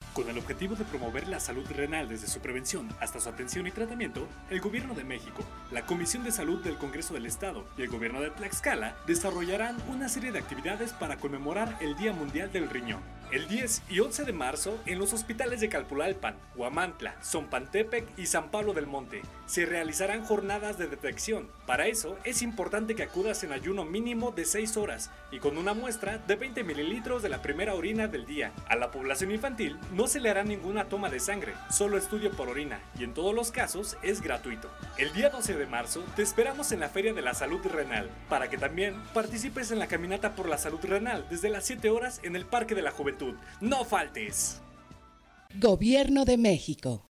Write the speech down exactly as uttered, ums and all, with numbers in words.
Con el objetivo de promover la salud renal desde su prevención hasta su atención y tratamiento, el Gobierno de México, la Comisión de Salud del Congreso del Estado y el Gobierno de Tlaxcala desarrollarán una serie de actividades para conmemorar el Día Mundial del Riñón. El diez y once de marzo, en los hospitales de Calpulalpan, Huamantla, Zompantepec y San Pablo del Monte, se realizarán jornadas de detección. Para eso, es importante que acudas en ayuno mínimo de seis horas y con una muestra de veinte mililitros de la primera orina del día. A la población infantil no se le hará ninguna toma de sangre, solo estudio por orina, y en todos los casos es gratuito. El día doce de marzo, te esperamos en la Feria de la Salud Renal, para que también participes en la Caminata por la Salud Renal desde las siete horas en el Parque de la Juventud. ¡No faltes! Gobierno de México.